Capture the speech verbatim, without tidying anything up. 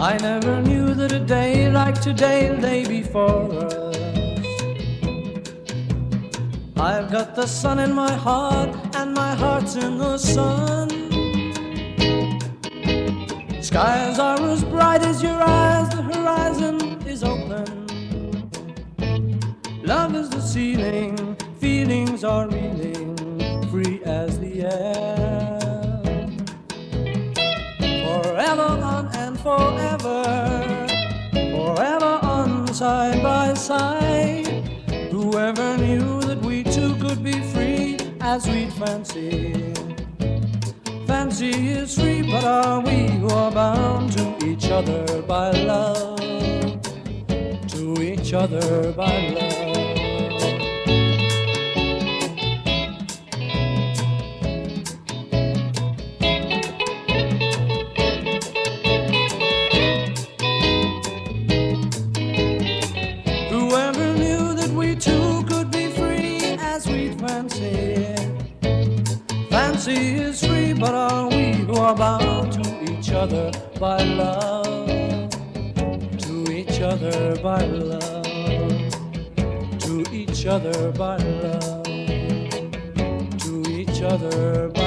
I never knew that a day like today lay before us. I've got the sun in my heart and my heart's in the sun. Skies are as bright as your eyes, the horizon is open. Love is the ceiling, feelings are reeling, free as the air. Forever on and forever, forever on side by side. Whoever knew that we two could be free as we'd fancy. Fancy is free, but are we who are bound to each other by love? To each other by love. Fancy is free, but are we who are bound to each other by love? To each other by love. To each other by love. To each other by love.